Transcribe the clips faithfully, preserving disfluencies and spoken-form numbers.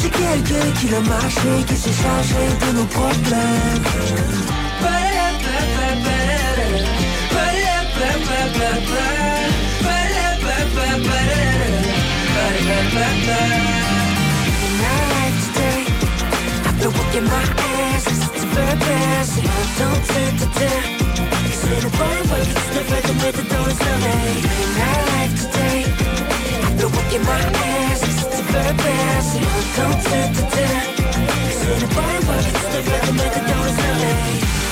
C'est quelqu'un qui l'a marché, qui s'est chargé de nos problèmes. I've been working my ass, it's a very bad. Don't take the time. C'est le bon work, it's never the way to do it someday. My life today, I've been working my ass, it's a very bad. Don't take the time. C'est le bon work, it's never the way to do it someday.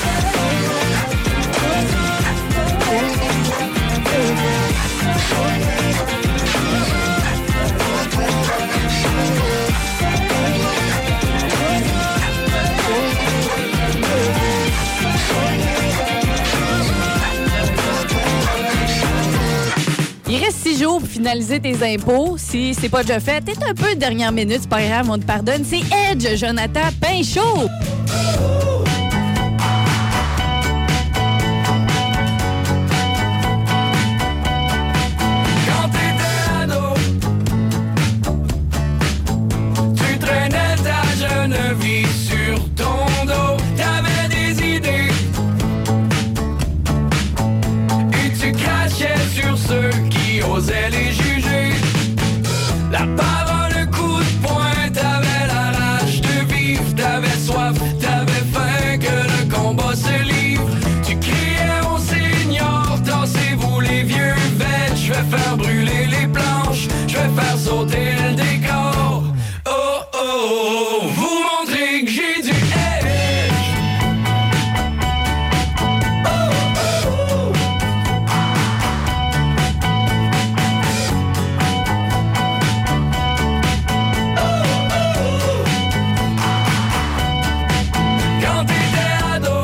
Il reste six jours pour finaliser tes impôts. Si c'est pas déjà fait, t'es un peu de dernière minute, c'est pas grave, on te pardonne. C'est Edge, Jonathan Pinchot. Quand t'étais ado, tu traînais ta jeune vie sur ton dos. T'avais des idées et tu crachais sur ceux qui osaient les juger. La parole, coup de poing, t'avais la rage de vivre, t'avais soif, t'avais faim, que le combat se livre. Tu criais, on s'ignore, tassez-vous les vieux vêtements. Je vais faire brûler les planches, je vais faire sauter le décor. Oh oh oh, vous montrer que j'ai du edge. Oh oh oh. Quand t'étais ado,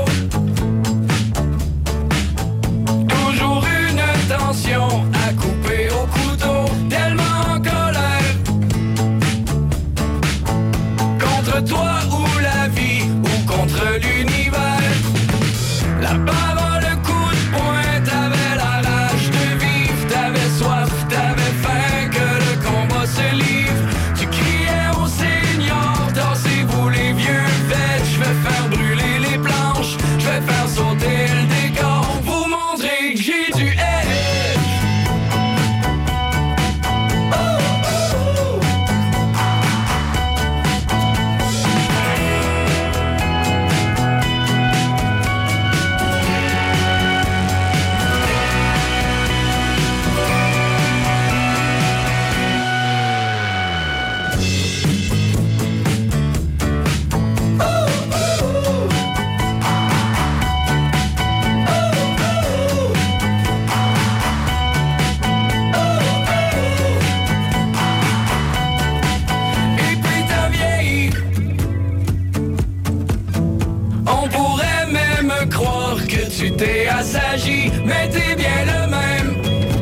toujours une tension à couper au couteau, tellement en colère contre toi ou la vie ou contre l'univers. La parole, coup de poing, t'avais la rage de vivre, t'avais soif, t'avais faim, que le combat se livre. Tu criais, on s'ignore, dansez-vous les vieux vêtements. Je vais faire brûler les planches, je vais faire sauter le décor, vous montrer que j'ai du edge. Oh, oh, oh. Et puis t'as vieilli. On pourrait même croire que tu t'es assagi, mais t'es bien le même.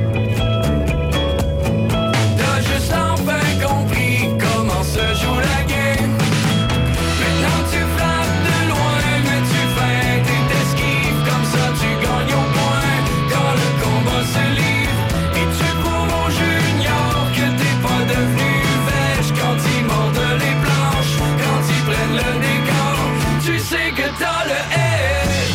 T'as juste enfin compris comment se joue la game. Maintenant tu frappes de loin, mais tu feintes et t'esquives. Comme ça tu gagnes au point quand le combat se livre. Et tu prouves aux juniors que t'es pas devenu vêche quand ils mordent les planches, quand ils prennent le décor. Tu sais que t'as le edge.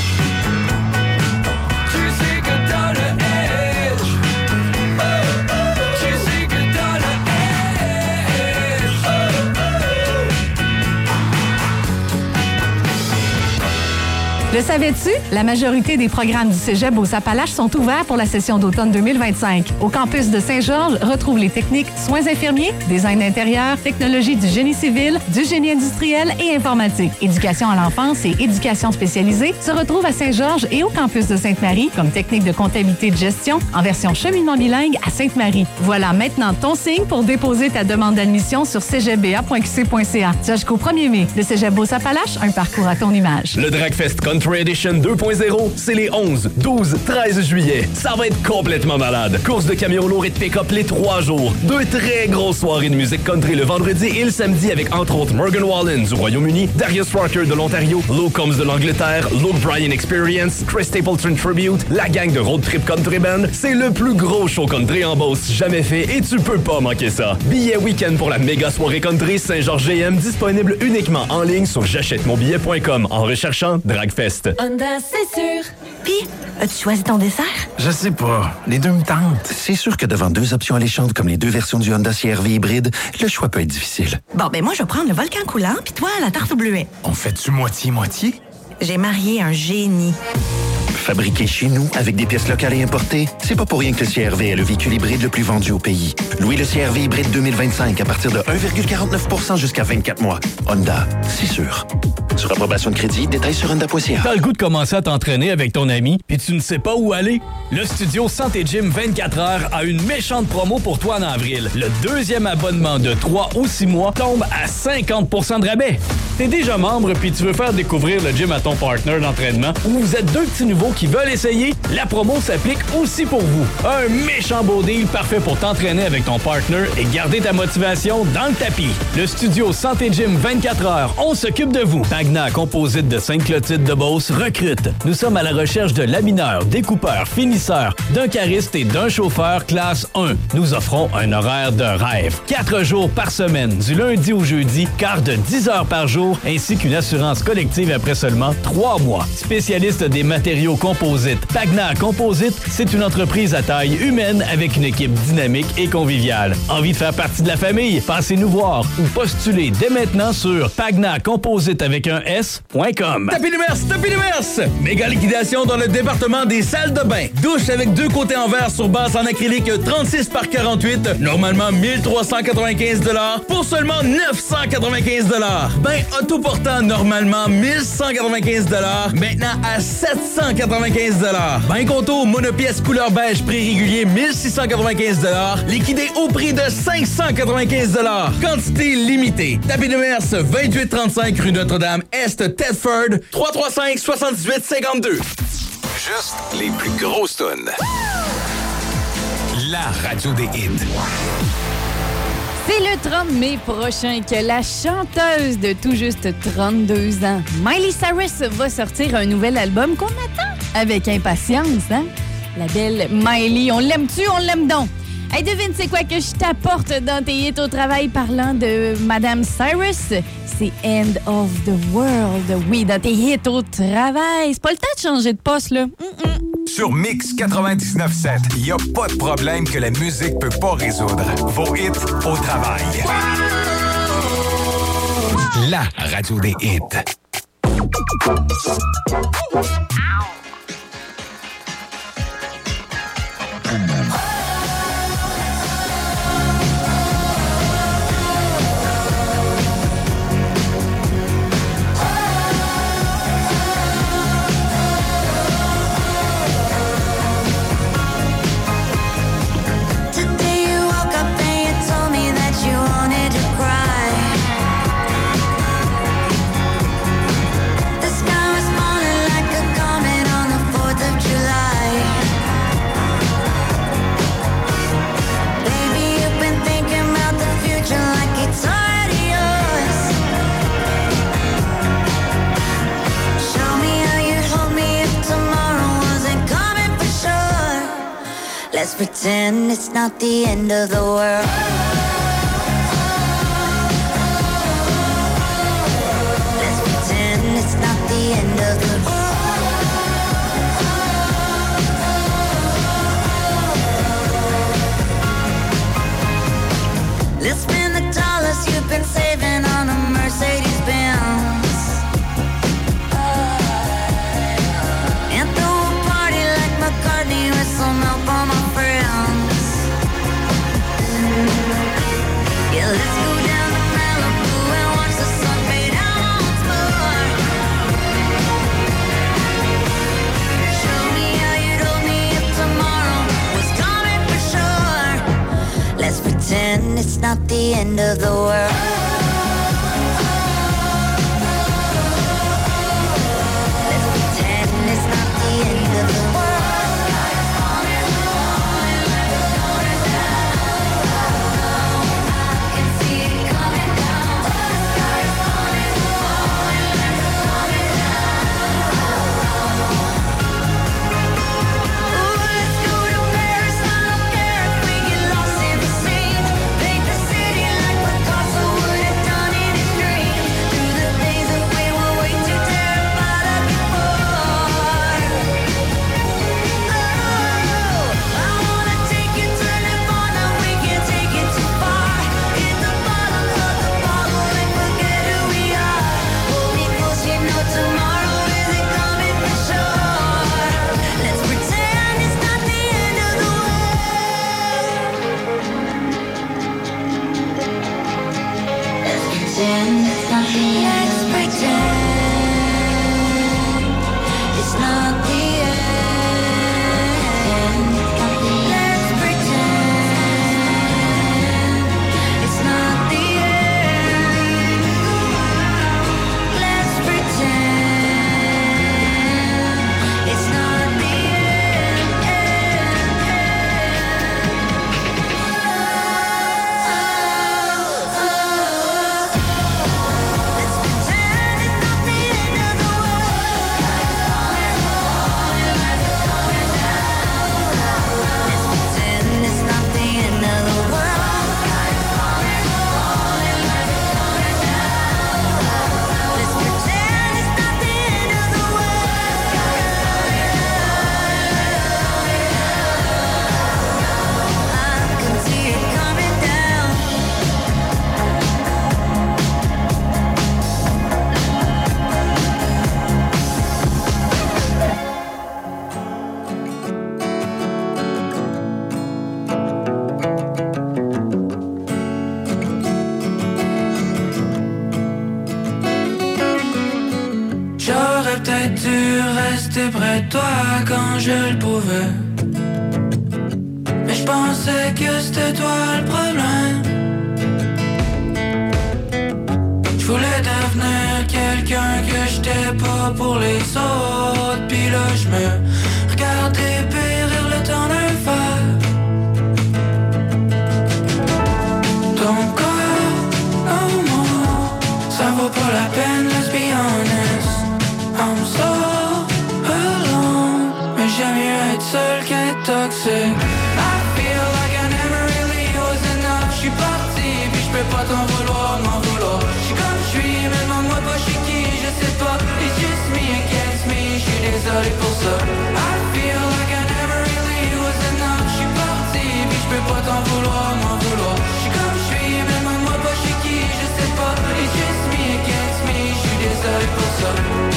Tu sais que t'as le edge. Oh, oh. Tu sais que t'as le edge. Oh, Le savais-tu? La majorité des programmes du Cégep Beauce-Appalaches sont ouverts pour la session d'automne deux mille vingt-cinq. Au campus de Saint-Georges, retrouve les techniques soins infirmiers, design intérieur, technologie du génie civil, du génie industriel et informatique. Éducation à l'enfance et éducation spécialisée se retrouvent à Saint-Georges et au campus de Sainte-Marie comme technique de comptabilité de gestion en version cheminement bilingue à Sainte-Marie. Voilà maintenant ton signe pour déposer ta demande d'admission sur cégep b a point q c point c a. Jusqu'au premier mai, le Cégep Beauce-Appalaches, un parcours à ton image. Le Dragfest Country Country Edition deux point zéro, c'est les onze, douze, treize juillet. Ça va être complètement malade. Course de camions lourds et de pick-up les trois jours. Deux très grosses soirées de musique country le vendredi et le samedi avec entre autres Morgan Wallen du Royaume-Uni, Darius Rucker de l'Ontario, Luke Combs de l'Angleterre, Luke Bryan Experience, Chris Stapleton Tribute, la gang de Road Trip Country Band. C'est le plus gros show country en Beauce jamais fait et tu peux pas manquer ça. Billets week-end pour la méga soirée country Saint-Georges G M disponible uniquement en ligne sur j'achète mon billet point com en recherchant Dragfest. Honda, c'est sûr. Puis, as-tu choisi ton dessert? Je sais pas. Les deux me tentent. C'est sûr que devant deux options alléchantes comme les deux versions du Honda C R V hybride, le choix peut être difficile. Bon, ben moi, je vais prendre le volcan coulant, puis toi, la tarte au bleuet. On fait-tu moitié-moitié? J'ai marié un génie. Fabriqué chez nous avec des pièces locales et importées, c'est pas pour rien que le C R V est le véhicule hybride le plus vendu au pays. Louez le C R V hybride deux mille vingt-cinq à partir de un virgule quarante-neuf pour cent jusqu'à vingt-quatre mois. Honda, c'est sûr. Sur approbation de crédit, détails sur honda point c a. T'as le goût de commencer à t'entraîner avec ton ami, puis tu ne sais pas où aller? Le studio Santé Gym vingt-quatre heures a une méchante promo pour toi en avril. Le deuxième abonnement de trois ou six mois tombe à cinquante pour cent de rabais. T'es déjà membre puis tu veux faire découvrir le gym à ton partner d'entraînement ou vous êtes deux petits nouveaux qui veulent essayer? La promo s'applique aussi pour vous. Un méchant beau deal parfait pour t'entraîner avec ton partner et garder ta motivation dans le tapis. Le studio Santé Gym vingt-quatre heures, on s'occupe de vous. Magna Composite de Sainte-Clotilde de Beauce recrute. Nous sommes à la recherche de lamineurs, découpeurs, finisseurs, d'un cariste et d'un chauffeur classe un. Nous offrons un horaire de rêve. Quatre jours par semaine, du lundi au jeudi, quart de dix heures par jour, ainsi qu'une assurance collective après seulement trois mois. Spécialiste des matériaux composites, Pagna Composite, c'est une entreprise à taille humaine avec une équipe dynamique et conviviale. Envie de faire partie de la famille? Passez nous voir ou postulez dès maintenant sur pagna composite avec un S point com. Tapis Lumers, Tapis Lumers! Méga liquidation dans le département des salles de bain. Douche avec deux côtés en verre sur base en acrylique trente-six par quarante-huit, normalement mille trois cent quatre-vingt-quinze dollars pour seulement neuf cent quatre-vingt-quinze dollars. Bain autoportant normalement mille cent quatre-vingt-quinze dollars, maintenant à sept cent quatre-vingt-quinze dollars. Bain contour monopièce couleur beige prix régulier mille six cent quatre-vingt-quinze dollars, liquidé au prix de cinq cent quatre-vingt-quinze dollars. Quantité limitée. Tapis Lumers, vingt-huit trente-cinq rue Notre-Dame-Est, Thetford, trois cent trente-cinq soixante-dix-huit cinquante-deux. Juste les plus grosses tonnes. La radio des hits. C'est le trente mai prochain que la chanteuse de tout juste trente-deux ans, Miley Cyrus, va sortir un nouvel album qu'on attend avec impatience, hein? La belle Miley, on l'aime-tu, on l'aime donc? Hey, devine, c'est quoi que je t'apporte dans tes hits au travail parlant de Madame Cyrus? C'est End of the World. Oui, dans tes hits au travail. C'est pas le temps de changer de poste, là. Mm-mm. Sur Mix quatre-vingt-dix-neuf sept, il n'y a pas de problème que la musique peut pas résoudre. Vos hits au travail. La radio des hits. Let's pretend it's not the end of the world. Let's pretend it's not the end of the world. Let's spend the dollars you've been saving on a Mercedes-Benz. McCartney with some help on my friends. Yeah, let's go down to Malibu and watch the sun fade out once more. Show me how you'd hold me if tomorrow was coming for sure. Let's pretend it's not the end of the world. Let's pretend pretend it's nothing. Let's pretend it's not the end. Let's pretend it's not the end. Let's pretend it's not the peut-être dû rester près de toi quand je le pouvais. Mais je pensais que c'était toi le problème. Je voulais devenir quelqu'un que j'étais pas pour les autres. Puis là je me regardais périr le temps d'un fer. Ton corps, non, non, ça vaut pas la peine, let's be honest. I'm so alone, mais j'aime mieux être seul qu'être toxique. I feel like I never really was enough. J'suis parti, puis j'peux pas t'en vouloir, m'en vouloir. J'suis comme j'suis, mais demande-moi pas j'suis qui, je sais pas. It's just me against me, j'suis désolé pour ça. I feel like I never really was enough. J'suis parti, puis j'peux pas t'en vouloir, m'en vouloir. J'suis comme j'suis, mais demande-moi pas j'suis qui, je sais pas. It's just me against me, j'suis désolé pour ça.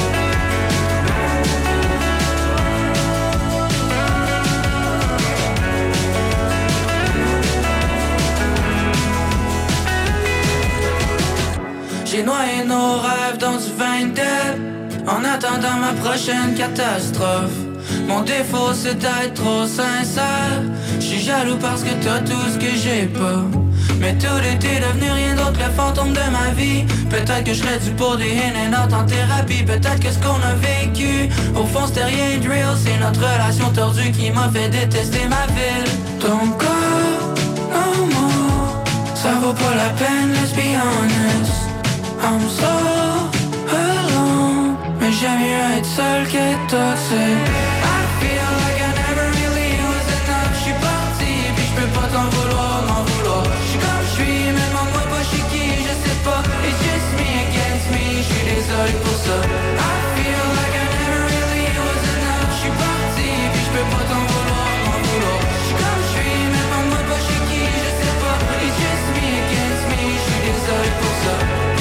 J'ai noyé nos rêves dans du vin d'elle, en attendant ma prochaine catastrophe. Mon défaut c'est d'être trop sincère. J'suis jaloux parce que t'as tout ce que j'ai pas. Mais tout était devenu rien d'autre que le fantôme de ma vie. Peut-être que je serais dû pour des in and out en thérapie. Peut-être que ce qu'on a vécu, au fond c'était rien de real. C'est notre relation tordue qui m'a fait détester ma ville. Ton corps, non, moi, ça vaut pas la peine, let's be honest. I'm so alone, mais j'aime mieux être seul qu'être toxique. I feel like I never really was enough. J'suis parti, puis j'peux pas t'en vouloir, m'en vouloir. J'suis comme j'suis, mais demande-moi pas j'suis qui, je sais pas. It's just me against me, j'suis désolé pour ça. I feel like I never really was enough. J'suis parti, puis j'peux pas t'en vouloir, m'en vouloir. J'suis comme j'suis, mais demande-moi pas j'suis qui, je sais pas. It's just me against me, j'suis désolé pour ça.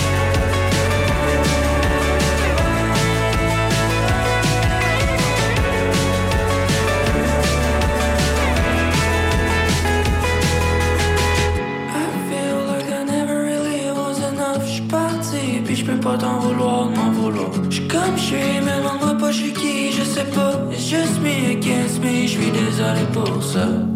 J'peux pas t'en vouloir, m'en vouloir. J'suis comme j'suis, mais demande-moi pas j'suis qui, je sais pas. It's just me against me, j'suis désolé pour ça.